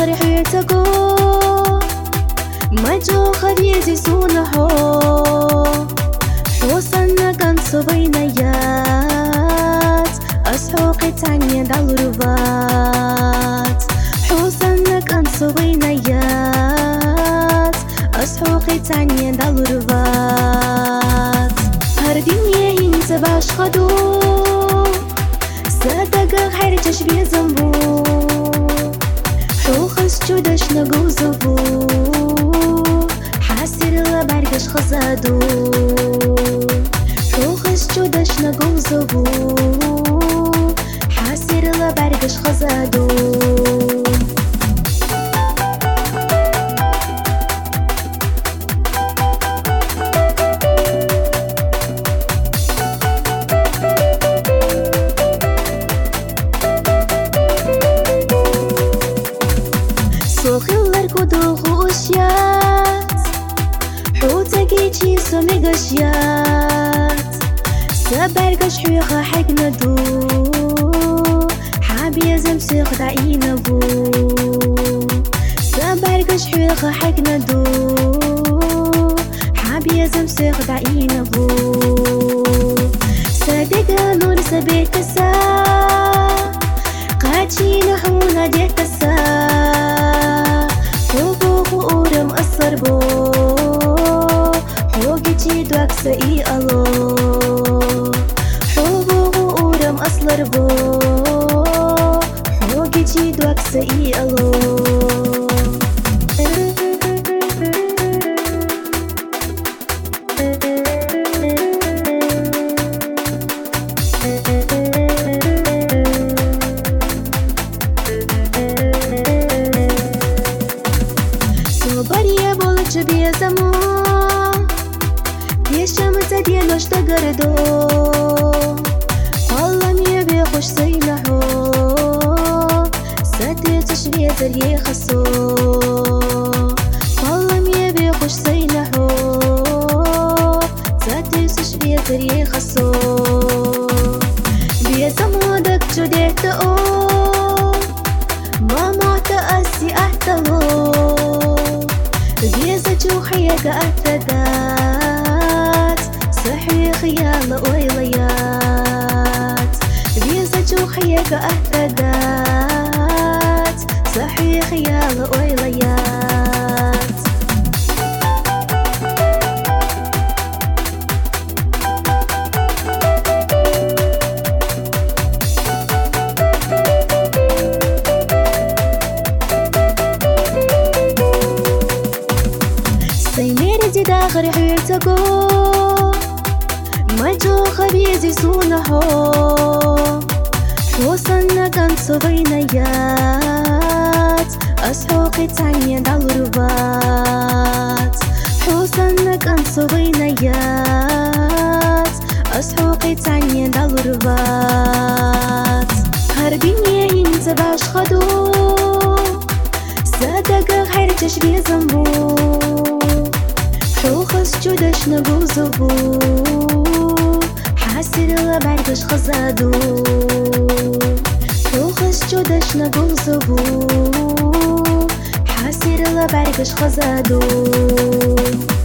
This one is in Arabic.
داخل حياتكو ما جو خبيزي سونحو حوصنا كان صبينيات أسحوقي تانية دالربات حوصنا كان صبينيات أسحوقي تانية دالربات هرديني هنت باش خدو صدق خير تشبيه زنبو حوخس جودش نجوزبو حاسر لبرقش خزادو حوخس جودش نجوزبو حاسر لبرقش خزادو خلر كدو خوشيات حوتكي تشيسو ميغشيات سبرقش حيوخا حقنا دو حابي زمسيخ دعينا بو سبرقش حيوخا حقنا دو حابي زمسيخ دعينا بو صدق نور سبيت كسا قاتشي نحونا ديك كسا بو حوقي تيدوك سئي ألو حوبو غورم أصلر بو حوقي تيدوك سئي ألو بيزمو بيشمس ديالوش تقردو والله ميبي خوش سينحو ساتي تشبيه زري خسو والله ميبي خوش سينحو ساتي تشبيه زري خسو بيزمو دك جديت او ما معتأسي احتلو بيزجو حياك أهتدات صحي خيال ويليات بيزجو حياك أهتدات صحي خيال ويليات سيميري داخل حياتكو ما جو خبيزي سونحو حوصنا كان صبينيات أسحوقي تانية دالربات حوصنا كان صبينيات أسحوقي تانية دالربات هربيني هنت باش خدو صدق خير تشبيه زنبو حوخس جودش نجوزبو حاسر لبرقش خزادو حوخس جودش نجوزبو حاسر لبرقش خزادو